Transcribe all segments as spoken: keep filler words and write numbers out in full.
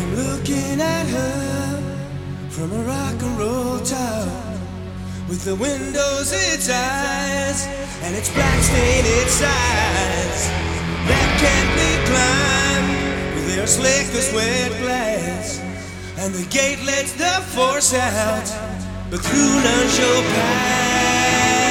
Looking at her from a rock and roll tower, with the windows its eyes and its black stain its sides, that can't be climbed with their slick as wet glass. And the gate lets the force out, but through none shall pass.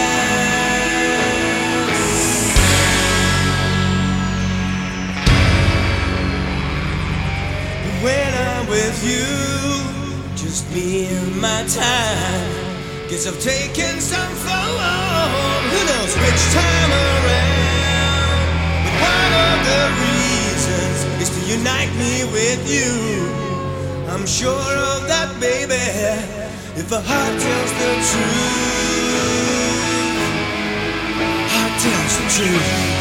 When I'm with you, just me and my time. Guess I've taken some form, who knows which time around. But one of the reasons is to unite me with you. I'm sure of that, baby, if a heart tells the truth. Heart tells the truth.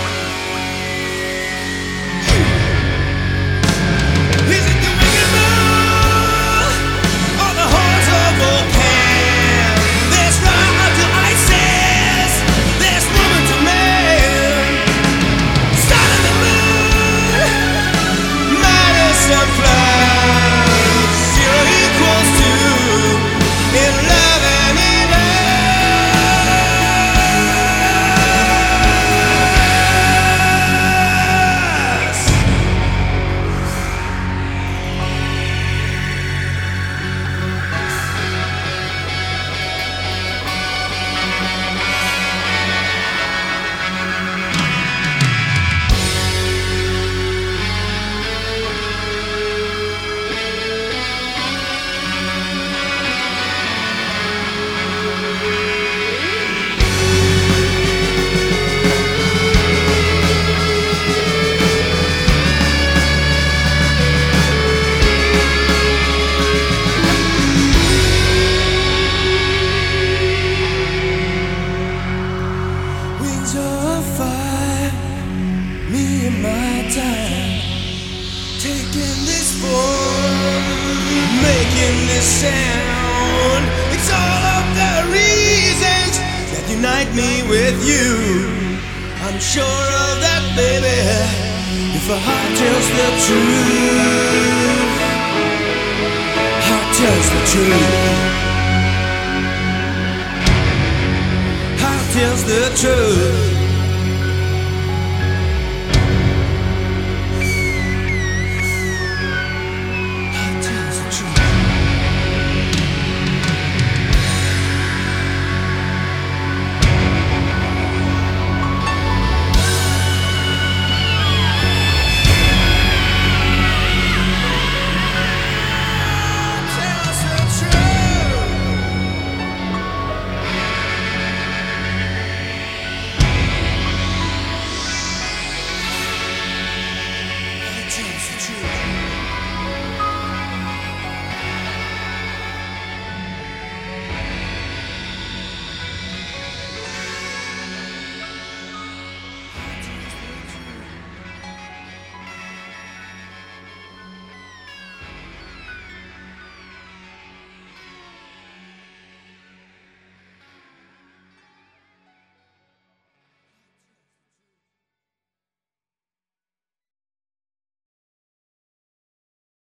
Me and my time, taking this form, making this sound. It's all of the reasons that unite me with you. I'm sure of that, baby, if a heart tells the truth. Heart tells the truth. Heart tells the truth.